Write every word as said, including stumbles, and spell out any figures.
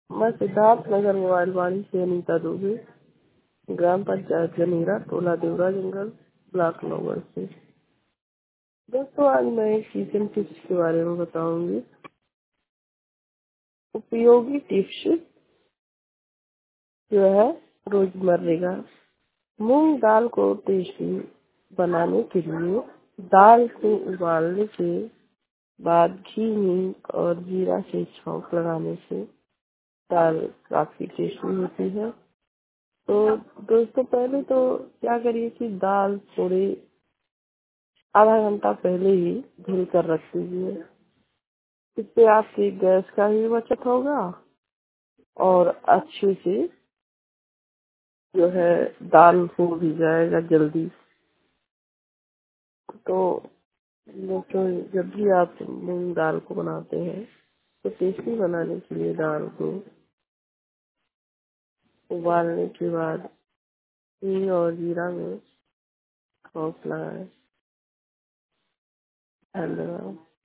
मैं सिद्धार्थ नगर मोबाइल वाणी से अनीता दुबे, ग्राम पंचायत जनीरा, टोला देवरा जंगल, ब्लॉक नौगढ़ से। दोस्तों, आज मैं एक किचन टिप्स के बारे में बताऊंगी। उपयोगी टिप्स जो है रोजमर्रे का। मूंग दाल को टेस्टी बनाने के लिए दाल को उबालने के बाद घी, हींग और जीरा से छौंक लगाने से दाल काफी टेस्टी होती है। तो दोस्तों, पहले तो क्या करिए कि दाल थोड़ी आधा घंटा पहले ही धुल कर रख दीजिए। इससे आपकी गैस का भी बचत होगा और अच्छे से जो है दाल हो भी जाएगा जल्दी। तो दोस्तों, जब भी आप मूंग दाल को बनाते हैं तो टेस्टी बनाने के लिए दाल को उबालने के बाद हींग और जीरा में छौंक लगाएं। धन्यवाद।